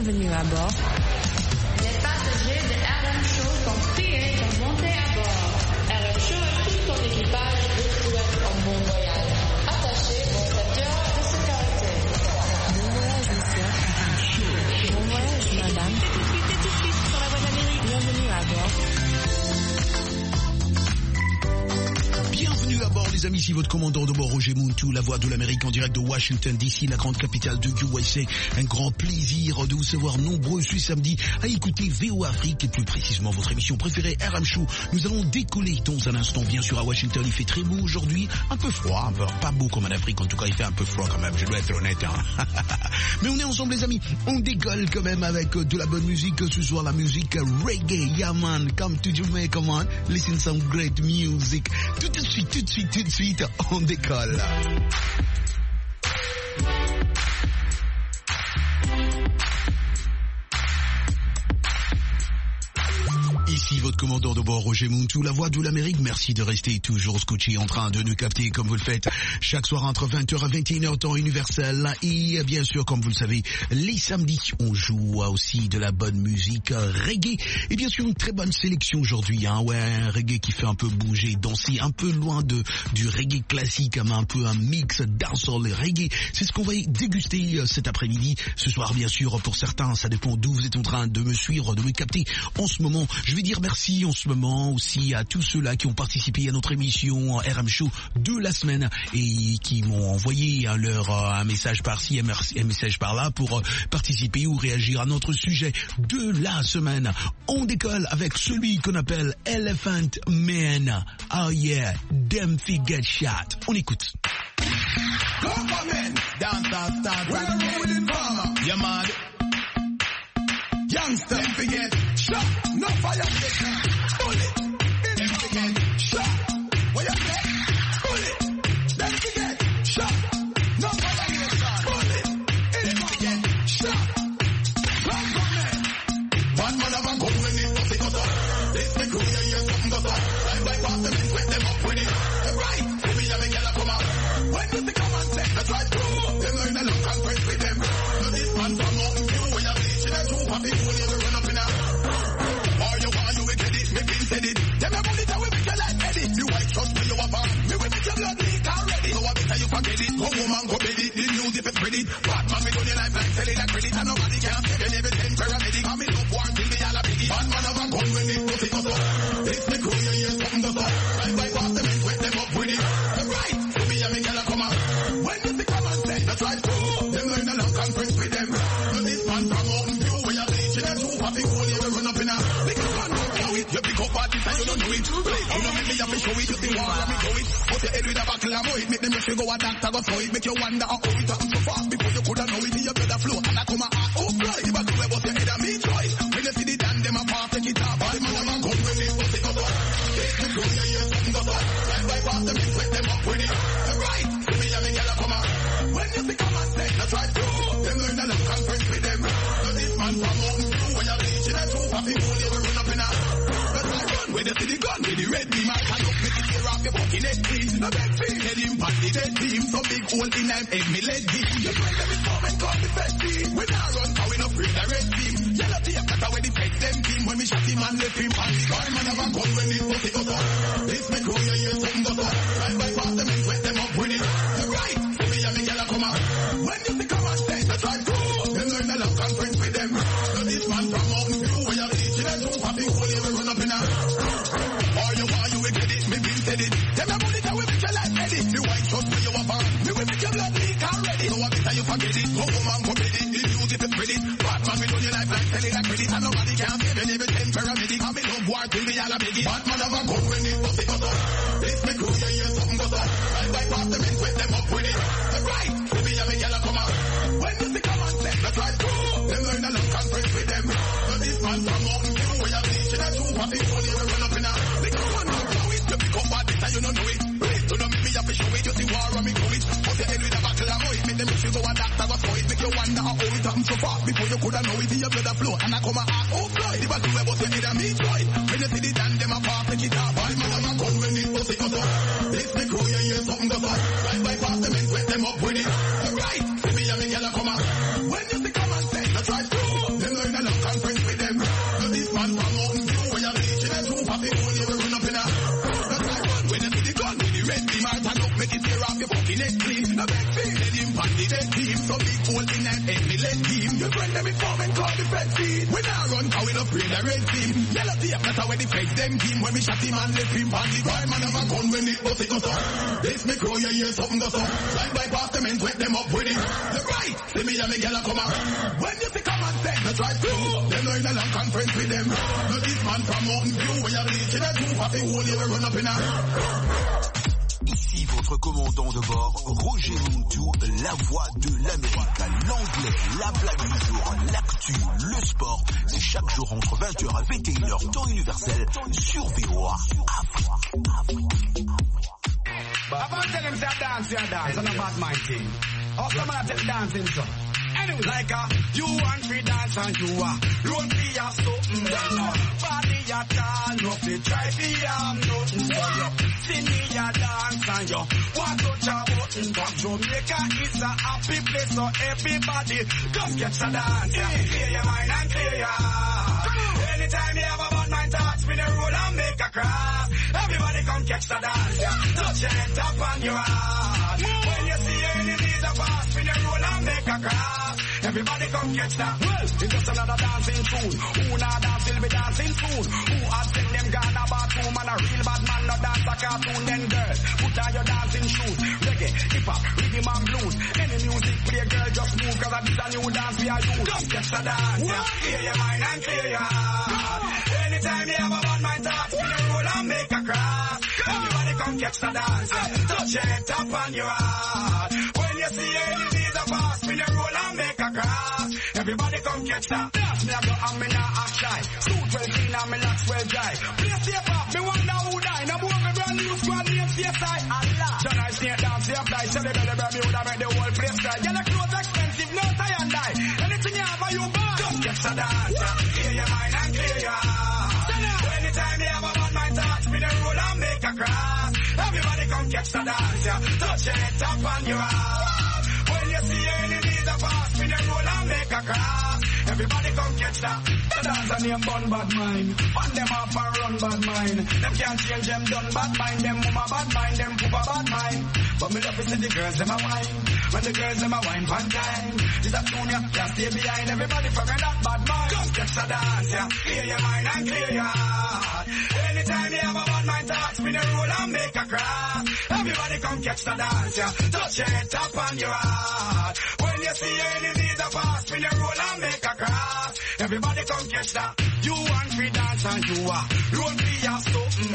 Bienvenue à bord. Les passagers de RM Show sont priés de monter à bord. RM Show et tout son équipage vous souhaitent un bon voyage. Attachez vos ceintures de sécurité. Bon voyage, monsieur. Bon voyage, madame. Tout de suite sur la voie d'Amérique. Bienvenue à bord. Bienvenue à bord les amis, ici votre commandant de bord Roger Muntu, la voix de l'Amérique en direct de Washington DC, la grande capitale de USA. Un grand plaisir de vous savoir nombreux ce samedi à écouter VOA Afrique et plus précisément votre émission préférée RM Show. Nous allons décoller dans un instant bien sûr à Washington. Il fait très beau aujourd'hui, un peu froid, pas beau comme en Afrique, en tout cas il fait un peu froid quand même, je dois être honnête hein. Mais on est ensemble les amis, on décolle quand même avec de la bonne musique ce soir, la musique reggae. Yeah man, come to Jamaica, come on, listen some great music. Tout de suite, on décolle. Ici votre commandant de bord Roger Muntu, la voix de l'Amérique. Merci de rester toujours scotché en train de nous capter comme vous le faites chaque soir entre 20h à 21h temps universel. Et bien sûr, comme vous le savez, les samedis, on joue aussi de la bonne musique reggae. Et bien sûr, une très bonne sélection aujourd'hui. Hein. Ouais, un reggae qui fait un peu bouger, danser, un peu loin du reggae classique, un peu un mix dancehall reggae. C'est ce qu'on va déguster cet après-midi. Ce soir, bien sûr, pour certains, ça dépend d'où vous êtes en train de me suivre, de me capter en ce moment. Je vais dire merci en ce moment aussi à tous ceux-là qui ont participé à notre émission RM Show de la semaine et qui m'ont envoyé un message par-ci, un message par-là pour participer ou réagir à notre sujet de la semaine. On décolle avec celui qu'on appelle Elephant Man. Oh yeah, them fi get shot. On écoute. Government, dance start, we're rolling farmer. You mad? Youngster, them forget shot, no fire, bullet, them forget shot. What you say? Bullet, them forget shot, no fire, bullet, them forget shot. One man of a gun when it was it up. This me cool, you hear something goes up. Right by past them and sweat them up with it. Right, so me have a girl come out. When does the come and say that's right through? Them learn a look and press with them. So this man from Mountain View, when you're reaching a troop of people, you will run up in a. Or you want you will get it, me been said it. Them a bullet and we make your life edit. You white trust me, you a bomb. Me will make your blood leak already. So I better you forget it. Go woman, go bed it. The news if it's spread it. Bad man, me do your life like selling a credit. And nobody can say they never send paramedic. I'm in love war till the all a biggie. Bad man have a gun when it goes, it goes up. This me cool, you hear something goes up. Right by past them and sweat them up with it. Right, so me and me girl a come out. When does the come and say that's right through? Them learn a long conference with them. So this man from Mountain View, when you're reaching a troop of people, you will run up in a. Because man don't know it. You pick up parties and you don't know it. You know make me have to show it. You think war and me go it. Put your head with a buckle and mow it. Make them make you go a doctor go throw it. Make you wonder how it happened so fast before you coulda know it. In your blood a flow and I come a heart oh fly. If I do it, but your head a me choice. When you see the dan, them a pass take it off. The man have a gun when it goes it goes up. Take the crew, you hear something goes up. Right by past them and sweat them up with it. Right, see me and me girl a come out. When you see come and say that's right through. Them learn a long conference with them. So this man from Mountain View, when you're reaching a troop of people, you will run up in a. That's I run with the city gun with the red beam. I can look with the tear off your bucket head clean. No bad feel, head him past the dead team. So big hole in them head me lead deep. You try them in come and call the best team. When I run, how we no free the red team. Yellow tape, that's how we defend them team. When we shot him and left him on the gun. Man have a gun when it goes, it goes up. This me crew, you hear something goes up. Right by past them and sweat them up with it. Right, so me and me girl a come out. When you see come and say that's right cool. Them learn a long conference with them. So this man from Mountain View, when you're reaching a troop of people, you will run up in a. Or you want you will get it, me been said it. Them a bullet and we make your life edit. Me white trust me you a bomb. Me will make your blood leak already. So I better you forget it. Go woman go bed it. The news if it's spread it. Bad man we do your life like selling a credit. And nobody can say they never send paramedic. I'm in love war till the all a biggie. Bad man have a gun when it goes it goes up. This me crew you hear something goes up. Right by past them and sweat them up with it. Right, see me and me girl a come out. When you see come and say that's right cool. Them learn a long conference with them. So this man from Mountain View when you're reaching a troop of people you will run up in a. Because one don't know it. You pick up bad this and you don't know it. So don't make me have to show it. You see war and me go it. Put your head with a buckle and mow it. Make them make you go a doctor go throw it. Make you wonder how it happened so fast before you coulda know it. In your blood a flow and I come a heart oh fly. The battle where was your head and me choice. When you see the dan them a pass take it off. The man have a gun when it goes it goes up. This me crew you hear something goes up. Right by past them and sweat them up with it. Right, see me and me girl a come out. When you see come and say that's right cool. red team I turn up, make it tear off your fucking head clean. Now beg feel, let him pan the dead team. So big hole in that empty leg team. Your friend them inform and call the fed team. We now run, how we not pray the red team. Yellow tape, that's how we defend them team. When we shot him and left him pan the ground. Man have a gun when it bust it goes up. This me crow, you hear something goes up. Slide by past them and wet them up with it. The right, see me and me gyal a come out. When you see come and say, that's right too. Them know in a long conference with them. Now this man from Mountain View, where you bleach in a two, for the whole year we run up in a. Ici votre commandant de bord, Roger Muntu, la voix de l'Amérique, l'anglais, la blague du jour, l'actu, le sport, c'est chaque jour entre 20h à 21h, temps universel, sur VOA Afrique. I'm gonna tell him say dance, you dance, and a bad mind thing. How come I tell dancing so? Anyway, like you want free dance and you road free or something. Body at all, no fi try fi nothing for you. See me a dance and you want to touch a button. But Jamaica is a happy place, so everybody just get a dance. Clear your mind and clear your heart. Anytime you have a bad mind, touch me the roll and make a cross. Everybody come catch the dance. Touch your head up on your heart. When you see your enemies a pass, me the roll and make a cross. Everybody come catch that. Well, it's just another dancing tune. Who not dance will be dancing soon. Who has seen them gone about two man, a real bad man, not dance a cartoon. Then girls, put on your dancing shoes. Reggae, hip hop, rhythm and blues. Any music play, girl, just move, cause this a new dance we are use. Just catch the dance. Clear your mind and clear your heart. Anytime you have a bad mind thought, spin a roll and make a cross. Everybody come catch the dance. Touch your head up on your heart. When you see enemies a pass, spin a roll and make a cross. Everybody come catch that. Dance me a go and me not act shy. Suit well clean and me locks well dry. Play safe off, me wonder who die. Now move me brand new squad name CSI. Allah. John I snake dance, they apply. Shelly belly baby would have make the whole place dry. Get the clothes expensive, no tie and die. Anything you have you buy. Just catch the dance. Clear your mind and clear your heart. Anytime you have a bad mind thought, spin a roll and make a cross. Everybody come catch the dance. Touch your head up on your heart. When you see your enemies a pass, spin a roll and make a cross. Everybody come catch that. The dance and them bun bad mind. Fun them off and run bad mind. Them can't change them done bad mind. Them mama bad mind, them poopa bad mind. But me love to see the girls them a wine. When the girls them a wine fun time. This a tune ya, can't stay behind. Everybody forget that bad mind. Come catch the dance ya. Clear your mind and clear your heart. Anytime you have a bad mind thought, spin a roll and make a cross. Everybody come catch the dance ya. Touch your head up on your heart. When you see your enemies a pass, spin a roll and make a cross. Everybody come catch that. You want free dance and you road free or something.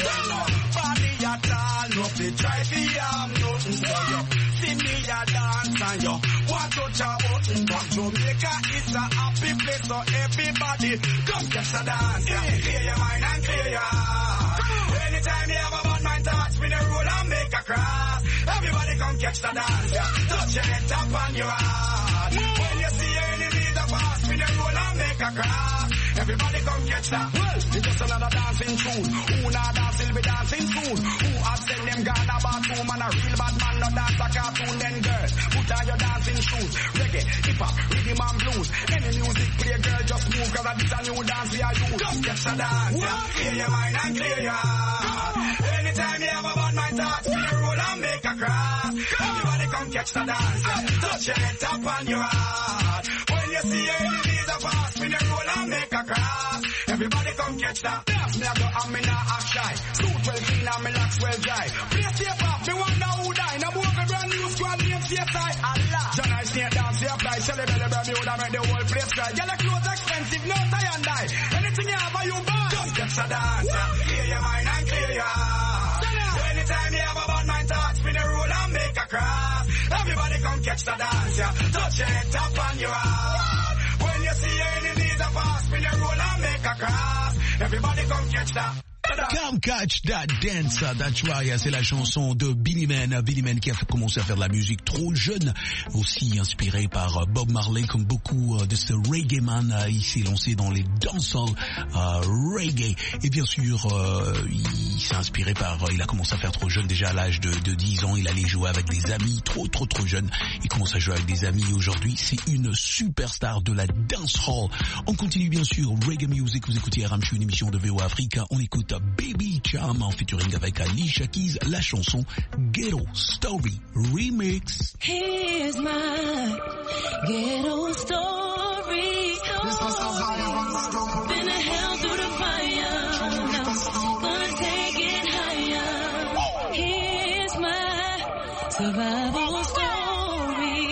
Body at all, no fi try fi nothing for you. See me a dance and you want to touch a button. But Jamaica is a happy place, so everybody come catch the dance. Clear your mind and clear your heart. Anytime you have a bad mind thought, spin a roll and make a cross. Everybody come catch the dance. Touch your head up on your heart. When you see your enemies a pass, spin a roll and make a cross. Everybody come catch that. Well, it's just another dancing tune. Who not dance will be dancing soon. Who has seen them gone about two man, a real bad man, not dance a cartoon. Then girls, put on your dancing shoes. Reggae, hip hop, rhythm and blues. Any music play, girl, just move, cause this a new dance we are use. Just catch the dance. Clear your mind and clear your heart. Anytime you have a bad mind thought, spin a roll and make a cross. Everybody come catch the dance. Touch your head up on your heart. When you see your enemies a pass, spin a roll and make a cross. Everybody come catch that. Dance me a go and me not act shy. Suit well clean and me locks well dry. Play safe off, me wonder who die. Now move a brand new squad name CSI. Allah. John I snake dance, they apply. Shelly belly baby would have make the whole place dry. Get the clothes expensive, no tie and die. Anything you have you buy. Just catch the dance. Clear your mind and clear your heart. Anytime you have a bad mind thought, spin a roll and make a cross. Everybody come catch the dance. Touch your head up on your heart. When you see your enemies a pass, spin a roll and make a cross. Everybody come catch that. Come Catch That Dance, That's Right, c'est la chanson de Billy Man. Billy Man qui a commencé à faire de la musique trop jeune, aussi inspiré par Bob Marley, comme beaucoup de ce reggae man. Il s'est lancé dans les dancehall reggae. Et bien sûr, il s'est inspiré il a commencé à faire trop jeune, déjà à l'âge de 10 ans. Il allait jouer avec des amis, trop jeune. Il commence à jouer avec des amis. Aujourd'hui, c'est une superstar de la dancehall. On continue bien sûr, reggae music. Vous écoutez RM Show, une émission de VOA Africa. On écoute Baby Cham en featuring avec Alicia Keys, la chanson Ghetto Story Remix. Here's my ghetto story. Been a hell through the fire. Gonna take it higher. Here's my survival story.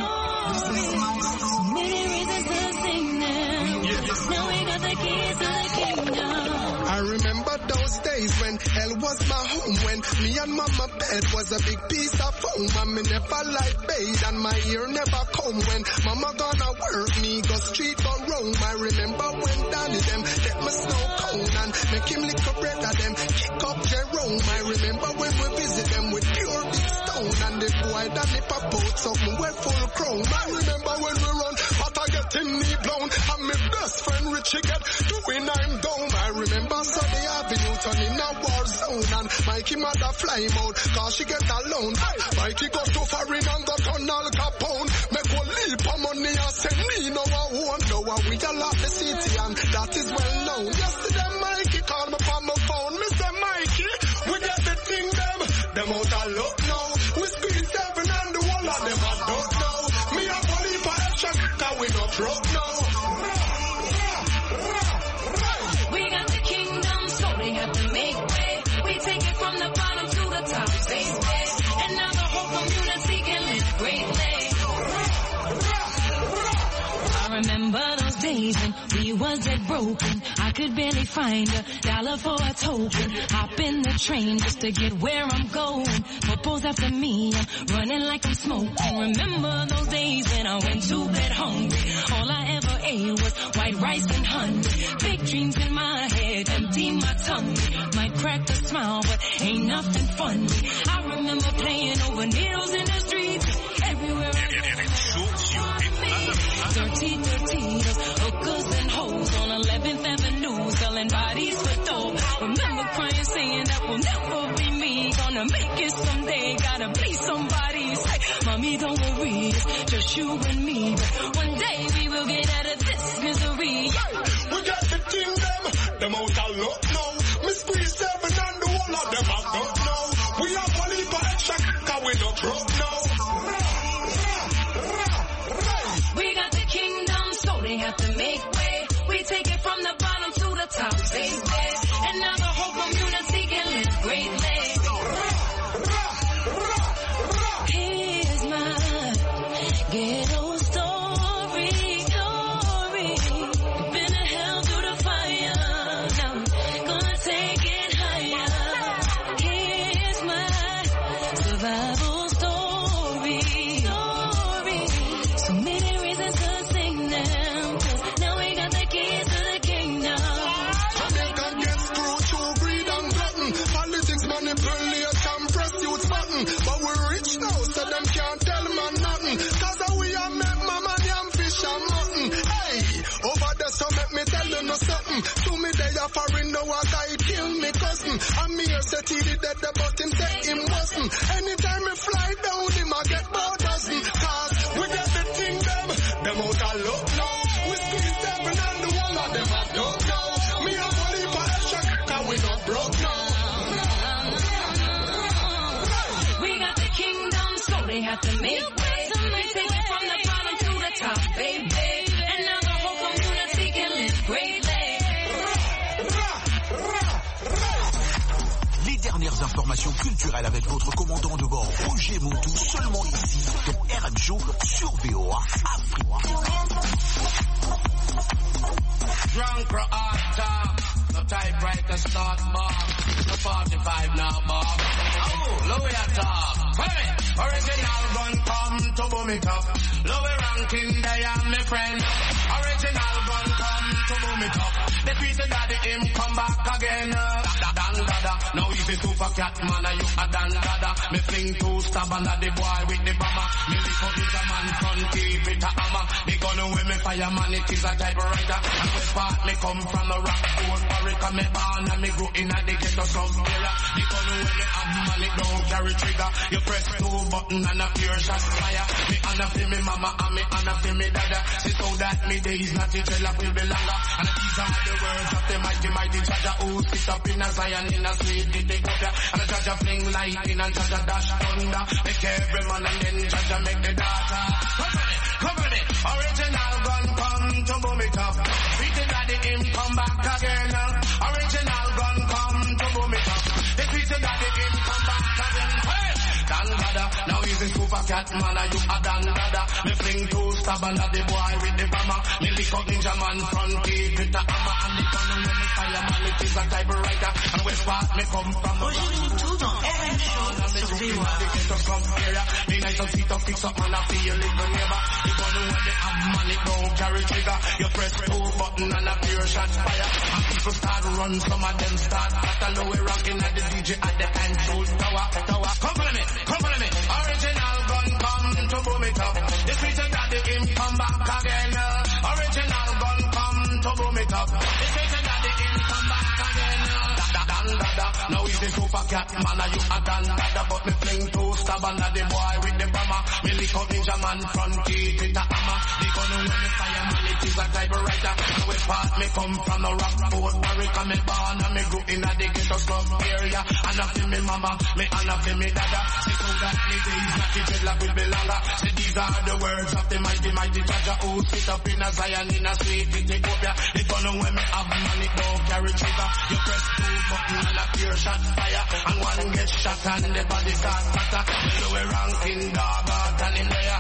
Many reasons to sing them. Now we got the keys to the kingdom. I remember those days when hell was my home, when me and mama bed was a big piece of foam, and me never like bathe and my ear never comb. When mama gonna work, me go street or roam. I remember when Danny them let me snow cone and make him lick a bread of them, kick up Jerome. I remember when we visit them with pure big stone, and the boy Danny pop out something we're full chrome. I remember when we run, but I get him knee blown, and my best friend Richie get doing I'm down. I remember Sunday Avenue turn in a war zone, and Mikey mother fly him out, cause she get alone. Mikey go to foreign and go turn Al Capone, make one leap of money and send me no one won't know how we all love the city, and that is well known. Yesterday Mikey called me from my phone, Mr. Mikey, we get the thing them out of luck now. We squeeze seven and the whole of them I don't know. Me a believe for extra, cause we not broke now. We got the kingdom, so they have to make way. We take it from the bottom to the top, stay. And now the whole community can live greatly. I remember those days when we was dead broken. I could barely find $1 for a token. Hop in the train just to get where I'm going. Popo's after me, I'm running like I'm smoking. Remember those days when I went to bed hungry. All I ever ate was white rice and honey. Big dreams in my head, empty my tummy. Might crack a smile, but ain't nothing funny. I remember playing over needles in the streets. Everywhere I dirty, those hookers and hoes on 11th Avenue, selling bodies for dope. Remember crying, saying that will never be me. Gonna make it someday, gotta be somebody. Say, mommy, don't worry, it's just you and me. But one day we will get out of this misery. We got the kingdom, them out of luck now. Me squeeze seven and the whole of them I don't know. We have money for extra, cause we not broke now. We got the kingdom, so they have to make way. We take it from the bottom to the top, stay. And now the whole community can live greatly. Here's my ghetto story. Been a hell through the fire, now gonna take it higher. Here's my survival story. So many reasons to sing them, 'cause now we got the keys to the kingdom. Jamaica gets through to greed and glutton. Politics manipulate and press youth button. But we're rich now, so them can't tell man nothing. 'Cause we are make mama yam fish and mutton. Hey, over there so make me tell you no something. To me they are foreign, no a guy kill me cousin. And me here said he did that, but him say him wasn't. Anytime me fly down, him I get more dozen. 'Cause we get the thing them out of luck now. We squeeze seven and the whole of them I don't know. Me a believe for extra, cause we not broke now. We got the kingdom, so they have to make way. We take it from the bottom to the top, baby. And now the whole community can live greatly. Les dernières informations culturelles avec votre commandant de bord, Roger Montou, seulement ici, dans RM Show sur VOA Afrique. Drunk or hot top, no typewriter start bar, no 45 now bar. Oh, Louis attack, hey, original gun come to boom it up. Louis ranking, they are my friend. Original gun come to boom it up. The tweeted daddy him come back again. Dan-dada, now he's a super cat man, and you a dan-dada. Me fling two stab under the boy with the bomber. Me lift up is a man front, keep it a hammer. The gun with me fireman, it is a typewriter. And where part me come from the rock, old Orica, me born and me grow in a the ghetto sub-era. The gun with me have man, it don't carry trigger. You press 2 button and a pure shot fire. Me honor for me mama and me honor for me dada. See so that me days not to tell will be longer. And these are the words of the mighty, mighty Jaja who sit up in a Zion in a sweet they go there. And a Jaja fling lightning and Jaja dash thunder. Make every man and then Jaja make the data. Cover me, original gun come to boom it up. Pretty daddy him come back again. Original gun come to boom it up. The pretty daddy him come back again. Hey! Dan Dada, now he's a super cat man, you a Dan Dada. Me fling 2 stab under the boy with the bomber. Me lick up ninja man front teeth with the hammer. And the gun when me fire man, it is a typewriter. And where part me come from? Tout dans RM Show sur VOA. Me nice and sweet up, fix up man, I feel it no neighbor. The gun when they have man, it don't carry trigger. You press 2 button and a pure shot fire. And people start run, some of them start battle. We're rocking at the DJ at the control tower. Come follow me. Come follow me. Original gun come to boom it up. The sweeter daddy him come back again. Original gun come to boom it up. The sweeter daddy him come back again. Dan Dada, now he's the super cat man, you a Dan Dada. But me fling 2 stab under the boy with the bomber. Me lick up ninja man front teeth with a hammer. The gun when me fire man, it is a typewriter. And where part me come from, no Rockport, Warwick, and me born and me grew in a the ghetto slum area. And I feel me mama, me and I feel me dada. See so that me days not the dreadlock will be longer. See these are the words of the mighty, mighty Jaja who sit up in a Zion in a sweet Ethiopia. The gun when me have man, it don't carry trigger. You press 2 button and a pure shot fire. And one gets shot and the body start fatter. So we're ranking dog out and in there.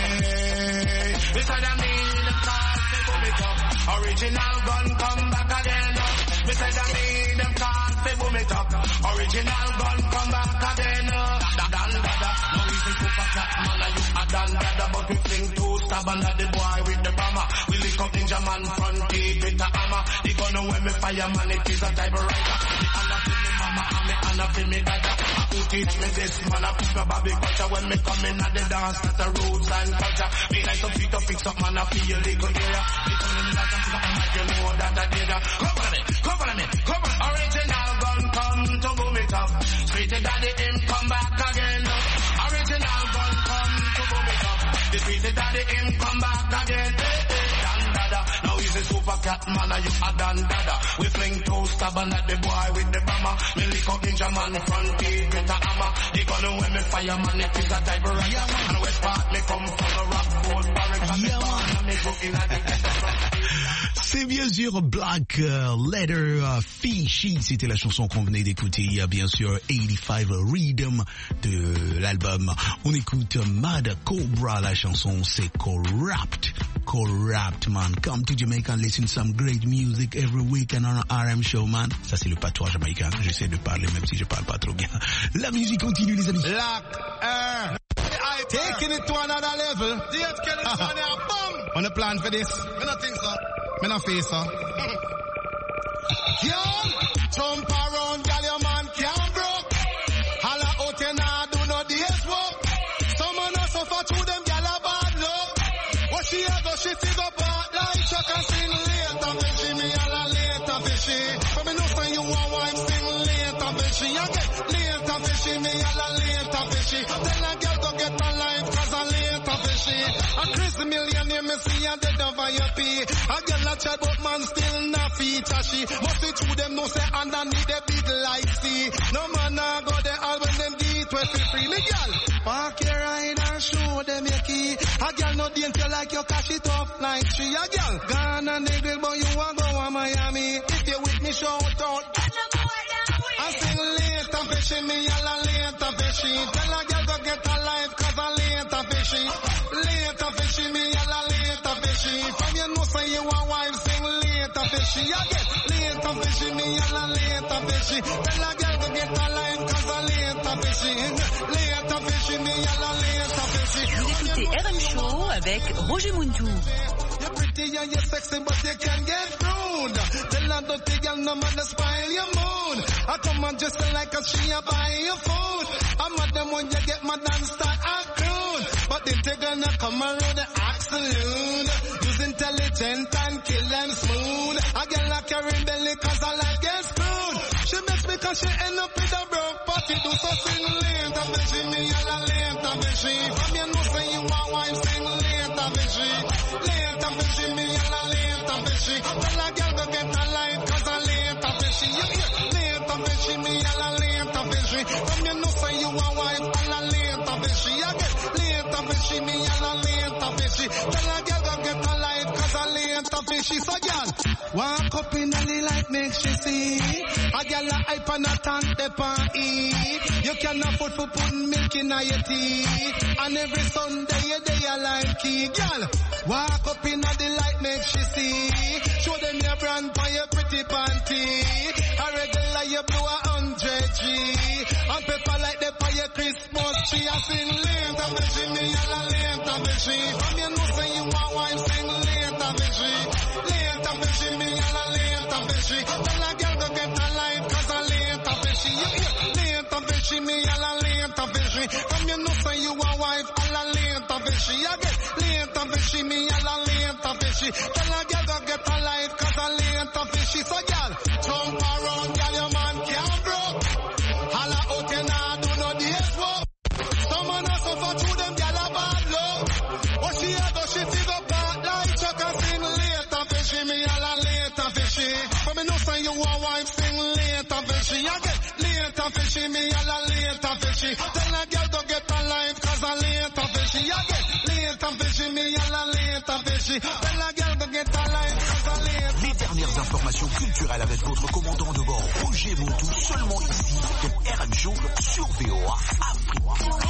Hey, beside of me, the car, they boom it up. Original gun come back again. Beside of me, them cars, they boom it up. Original gun come back again. Dan Dada, now he's a super cat man, you a Dan Dada. But we fling 2 stab under the boy with the bomber. We lick up ninja man front teeth with the hammer. The gun when me fire man, it is a typewriter. The honor for me mama and me honor for me dada. Who teach me this man, I push my baby culture. When me come in at the dance, that's the roots and culture. Me like to feet to fix up man, I feel the good area. Me come in like a something like you know that I did. Cover me, cover me, cover. Original gun come to boom it up. Sweetie daddy him come back again. Original gun come to boom it up. The sweetie daddy him come back again. Dan Dada, now he's a super cat man, you a Dan Dada. We fling 2 stab at the boy with the bomber. Me lick up ninja man front teeth with a hammer. The gun when me fire man, it is a typewriter. And where part me come from, a Rockport, Warwick, and me born and me grew in a the ghetto. C'est bien sûr Black Letter Fishy, c'était la chanson qu'on venait d'écouter. Il y a bien sûr 85 Rhythm de l'album. On écoute Mad Cobra, la chanson c'est Corrupt. Corrupt, man. Come to Jamaica and listen to some great music every weekend on RM Show, man. Ça c'est le patois jamaïcain. J'essaie de parler même si je parle pas trop bien. La musique continue, les amis. Taking it to another level. On a plan for this? I don't think so. Me no face so. Yo, jump around, girl, your man can't broke. Holla out and I do no days work. Some man a suffer through them, girl a bad luck. What she a go, she figure part like Chuck and sing later, fishy. Me all a later, fishy. But me know say you a wife sing later, fishy. Again, later, fishy. Me all a later, fishy. Tell a girl go get a life, cause a later, fishy. A Chris the millionaire, me see a dead over your pay. A girl a chat but man still not feature she. Must be true them know say underneath the big light see. No man a go there all when them get way free. Me girl, park your ride and show them your key. A girl no dainty like you cash it off like she. A girl gone and they grill but you a go to Miami. If you with me shout out. I sing later fishy, me all a later fishy. Tell a girl go get a life cause a later fishy. Later fishy, me all a later fishy. From you know say you a wife sing later fishy. Again, later fishy, me all a later fishy. Tell a girl go get a life cause a later fishy. Later fishy, me all a later fishy. Vous écoutez RM Show avec Roger Muntou. You're pretty and you're sexy but you can get rude. Tell her dirty girl no matter spoil your mood. I come on just like a she a buy your food. I'm at them when you get mad and start acting. But they take gonna come around the absolute. Use intelligent and kill them smooth. I get like carry belly cause I like get screwed. She makes me Cause she end up with a broke party. Do so sing later, fishy. Me a la later, fishy. From you know say you want wife, sing later, fishy. Later, fishy. Me a la later, fishy. Tell a girl to get a life, cause a later, fishy. You hear? Later, fishy. Me a la later, fishy. From you know say you want wife, a la later, fishy. You get later, fishy. Me a la later, fishy. Tell a girl to get a life, cause a later, fishy. So girl, walk up in the light, make she see. A girl a hype and a tank de pan eat. You can afford for putting milk in your tea. And every Sunday you day a like key. Girl, walk up in the light, make she see. Show them your brand for your pretty panty. A regular you blow 100 G. And pepper like the for your Christmas tree. I sing later, fishy, me a la later, fishy. From you know say you want wife, sing later, fishy. Later, fishy, me a la later, fishy. Tell a girl to get a life, cause a later, fishy. You hear? Later, fishy, me a la later, fishy. From you know say you a wife, a la later, fishy. You get later, fishy, me a la later, fishy. Tell a girl to get a life, cause a later, fishy. So girl, jump around, girl, your man can't broke. Holla out and I do no days work. Someone a suffer through them, girl a bad luck. What she a do, she figure part like Chuck a sing later, fishy. Me a la later, fishy. But me know say you a wife, sing later, fishy. You get later, fishy. Me a la later, fishy. Tell a girl to get a life, cause a later, fishy. You get later, fishy. Me a la later, fishy. Tell a girl to get a life, cause a later. Les dernières informations culturelles avec votre commandant de bord, Roger Montou, seulement ici, dans RM Show sur VOA Afrique.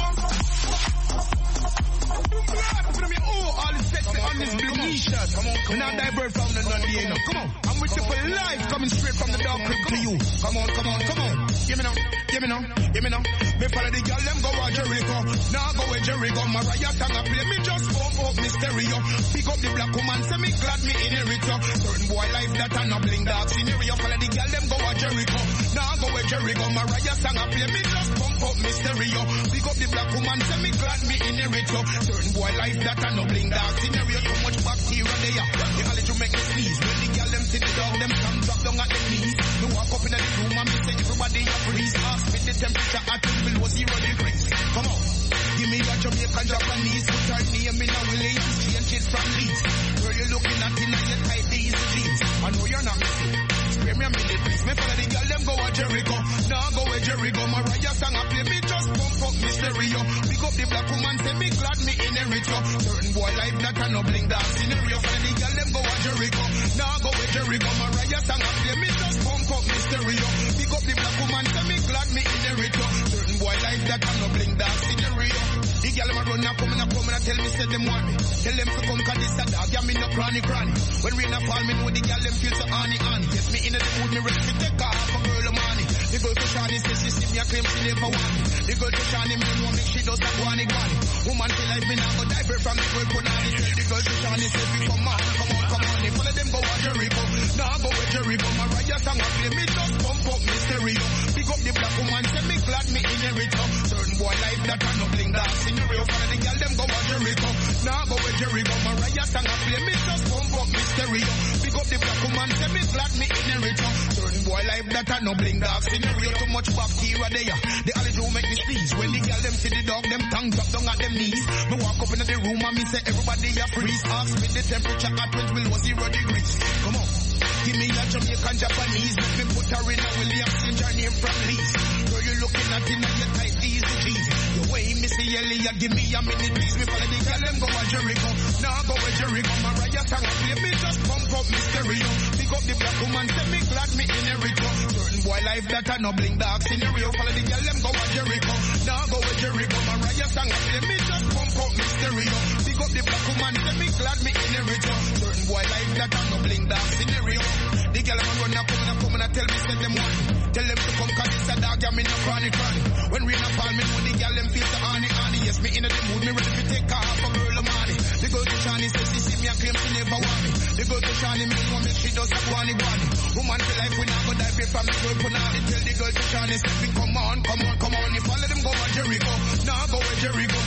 All the sexy on this blue t-shirt. Come on, come on. Divert from the Nundy, you know. Come on. I'm with you for life, coming straight from the dark creek to you. Come on, come on, come on. Give me now, give me now, give me now. Me follow the girl, them go a Jericho. Now go with Jericho. Mariah Tanga play me just pump up Mysterio. Pick up the black woman, say me glad me inherit you. Certain boy life that a nobbling dark scenario. Follow the girl, them go a Jericho. Now go with Jericho. Mariah Tanga play me just pump up Mysterio. Pick up the black woman, say me glad me inherit you. Certain boy life that a nobbling dark scenario. Too much bacteria there. The college to make me sneeze. When the girl them see the dog, them come drop down at the knees. Me walk up in the room and me say everybody a freeze. Ask me the temperature at below 0 degrees. Come on, give me a Jamaican Japanese. Put her name in a Williams, change it from Leeds. Where you looking at in your tight these jeans. I know you're not missing. Spare me a minute, please. Me follow the girl, them go a Jericho. Now go a Jericho. Mariah Tanga play me just pump up Mysterio. Pick up the black woman, say me glad me inherit you. Certain boy life that a nobbling dark scenario. Follow the girl, them go a Jericho. Now go a Jericho. Mariah Tanga play me just pump up Mysterio. Pick up the black woman, say me glad me inherit you. Certain boy life that a nobbling dark scenario. The girl a run a come and tell me say them want me. Tell them to come 'cause this a dog, yeah me no cranny. When rain a fall, me know the girl them feel so honey. Yes me in the mood, me ready to take off a girl of money. The girl to Shani says she see me a claim she never want me. The girl to Shani me know me she does that guani. Woman feel like me now go divert from the girl punani. Tell the girl to Shani say we come on. Follow them go a Jericho. Now go a Jericho. Mariah Tanga play me just pump up Mysterio. Pick up the black woman, say me glad me inherit you. Certain boy life that a nobbling dark scenario. Follow the girl them go a Jericho. Now go a Jericho. Mariah Tanga play me just pump up Mysterio. Pick up the black woman, say me glad me inherit you. Certain boy life that a nobbling dark scenario. Too much bacteria there. The allergy will make me sneeze. When the girl them see the dog, them tongue drop down at them knees. Me walk up in the room and me say everybody a freeze. Ask me the temperature at 20 below 0 degrees. Come on. Give me a Jamaican Japanese. Let me put her in a Williams, change her name from Leeds. Girl, you looking at in your tight these jeans. You way Missy Elliott, give me a minute, please. Me follow the girl, them go a Jericho. Now go a Jericho. Mariah Tanga play me just pump up Mysterio. Pick up the black woman, say me glad me inherit you. Certain boy life that a nobbling dark scenario. Follow the girl, them go a Jericho. Now go a Jericho. Mariah Tanga play me just pump up Mysterio. Pick up the black woman, say me glad me inherit you. Certain boy life that a nobbling dark scenario. The girl am run a come and tell me say them want. Tell them to come 'cause it's a dog, yeah me no cranny. When rain a fall, me know the girl them feel so honey. Yes, me in the mood, me ready to take off a girl of money. The girl to Shani says she see me and claim she never want me. The girl to Shani me know me she does that guani. Woman feel like we not go die from the girl punani. Tell the girl to Shani say come on. You follow them go a Jericho. Now go a Jericho. Mariah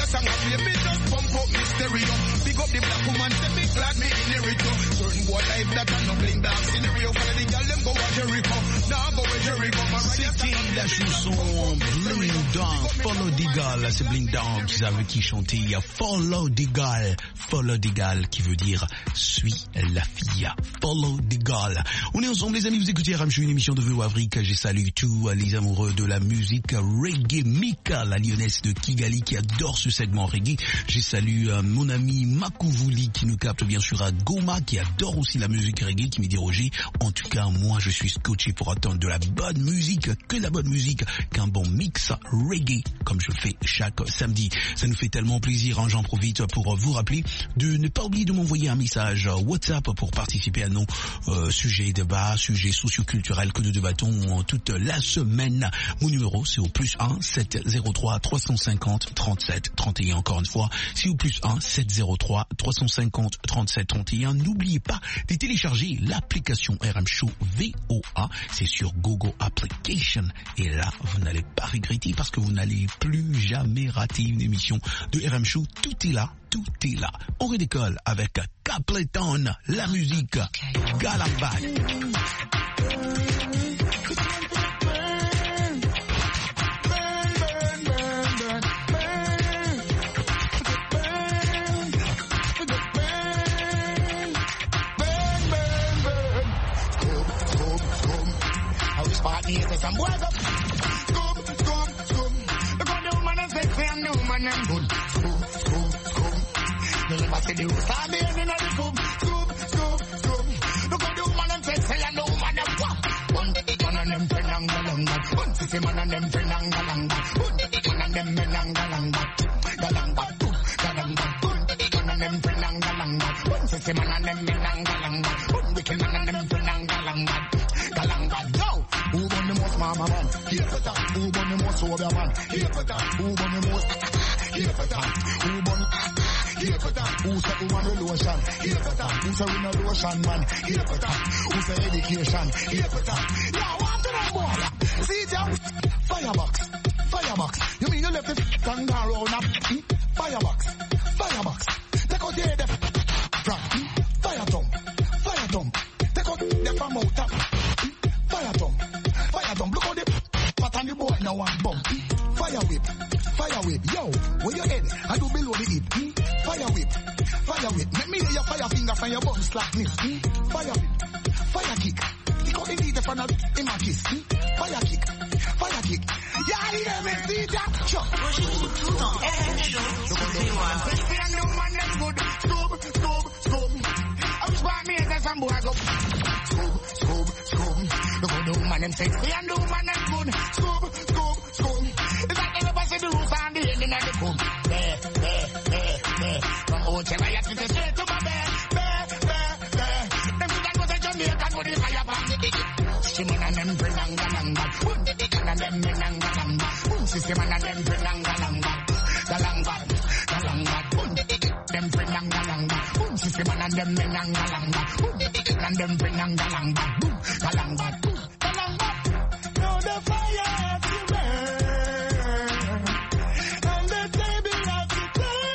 a song of me just pump up me stereo. Pick up the black woman, say me glad me inherit you. Certain boy life that I'm not playing back scenario. Follow the girl, them go a Jericho. Now go a Jericho. C'était la chanson Bling Dong, Follow the Girl. C'est Bling Dong qui chantait Follow the Girl. Follow the Girl qui veut dire suis la fille. Follow the Girl. On est ensemble les amis, vous écoutez RM Show, une émission de VO Afrique. Je salue tous les amoureux de la musique reggae. Mika, la lyonnaise de Kigali qui adore ce segment reggae. Je salue mon ami Makouvouli qui nous capte bien sûr à Goma, qui adore aussi la musique reggae, qui me dit Roger, en tout cas moi je suis scotché pour attendre de la bonne musique, que de la bonne musique, qu'un bon mix reggae comme je le fais chaque samedi. Ça nous fait tellement plaisir, hein. J'en profite pour vous rappeler de ne pas oublier de m'envoyer un message WhatsApp pour participer à nos sujets débats, sujets socioculturels que nous débattons toute la semaine. Mon numéro c'est au +1 703 350 37 31. Encore une fois, c'est au +1 703 350 37 31. N'oubliez pas de télécharger l'application RM Show VOA. C'est sur Google Application. Et là, vous n'allez pas regretter parce que vous n'allez plus jamais rater une émission de RM Show. Tout est là, tout est là. On redécolle avec Capleton, la musique Galamba. Some boys up, scoop, scoop, scoop. Look at the woman and sexy and the woman and good. Scoop, scoop, scoop. You never see the rooster being in the scoop. Scoop, scoop, scoop. Look at the woman and sexy and the woman and what? One man and them penangalanga. One sissy man and them penangalanga. One man and them penangalanga. Galanga, galanga. One man and them penangalanga. One sissy man and them penangalanga. One wicked man and them penangalanga. Galanga, go. Who born the most mama man? Here for that. Who born the most sober man? Here for that. Who born the most? Here for that. Who born? Here for that. Who say who want a lotion? Here for that. Who say we no lotion man? Here for that. Who say education? Here for that. Yeah, what do they want? See it out. Firebox. Firebox. You mean you left the kangaroo now? Firebox. Firebox. Take out the head. Fire tongue. Fire tongue. Take out the from out top. Fire tongue. Fire tongue. Look how the pat on the boy now one bump. Fire whip. Fire whip. Yo, where your head? I do below the hip. Fire whip. Fire whip. Let me hear your fire finger from your bum slackness. Fire whip. Fire kick. Kick out the leader from the in my kiss. Fire kick. Fire kick. Yeah, I hear me. See that? Sure. Tout en RM Show. Sexy and no man that's good. Scoop, scoop, scoop. I was born me as some boy go. Scoop, scoop, scoop. Look how the woman them sexy and the woman them good. Scoop, scoop, scoop. It's like everybody see the roof and the ending of the coop. There. From old Chevrolet to the straight to my bed. There. Them good and go to Jamaica for the fire band. Shimon and them brinangalanga. And them menangalanga. System and them brinangalanga. Galanga. Them brinangalanga. System and them menangalanga. And them brinangalanga. Galanga. Now the fire has to burn. And the table has to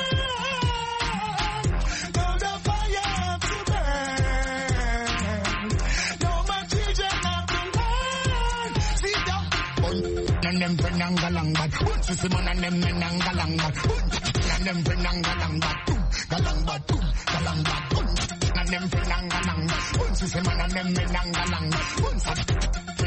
turn. Now the fire has to burn. Now my children have to learn. See that? And them brinangalanga. System and them menangalanga. And them brinangalanga. Galanga. And them brinangalanga. System and them menangalanga.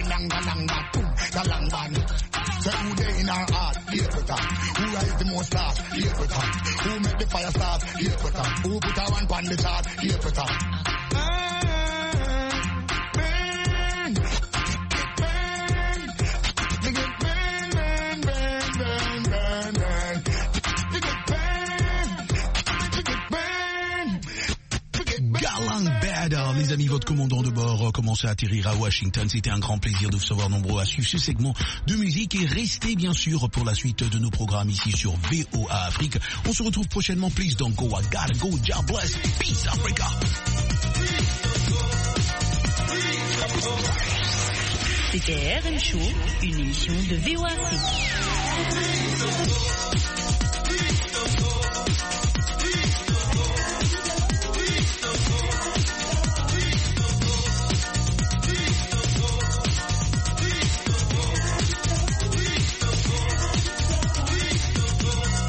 Say who they in our heart, here for that. Who rise the most stars, here for that. Who make the fire start, here for that. Who put our one on the chart, here for that. Les amis, votre commandant de bord commence à atterrir à Washington. C'était un grand plaisir de vous savoir nombreux à suivre ce segment de musique et restez bien sûr pour la suite de nos programmes ici sur VOA Afrique. On se retrouve prochainement. Please don't go, I gotta go. God bless. Peace Africa. C'était RM Show, une émission de VOA Afrique.